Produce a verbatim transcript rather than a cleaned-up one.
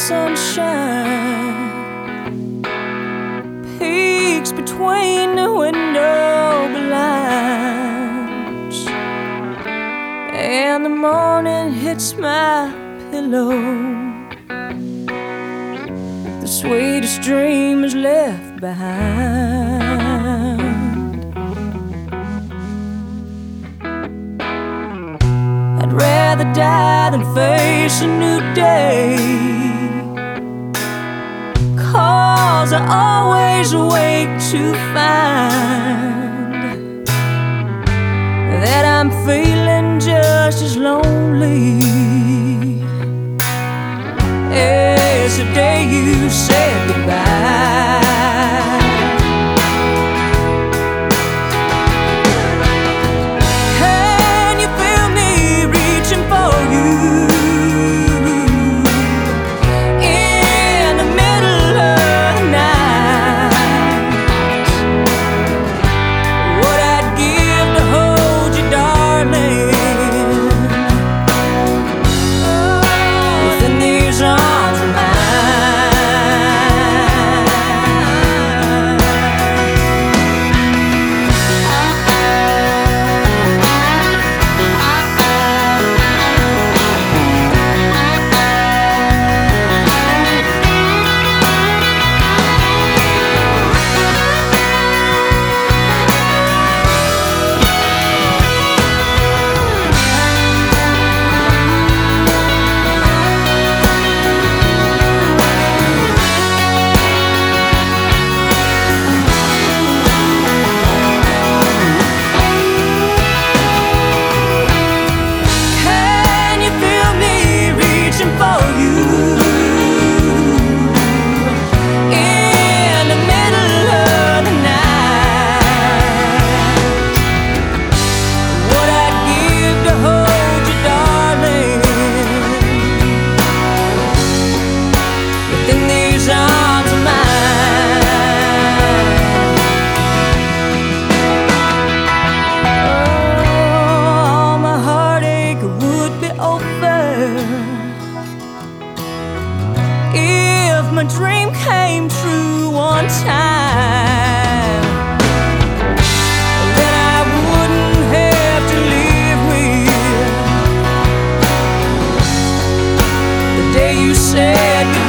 sunshine peeks between the window blinds, and the morning hits my pillow. The sweetest dream is left behind. I'd rather die than face a new day, 'cause I always wake to find that I'm feeling just as lonely as the day you said goodbye. If my dream came true one time, then I wouldn't have to live with the day you said goodbye.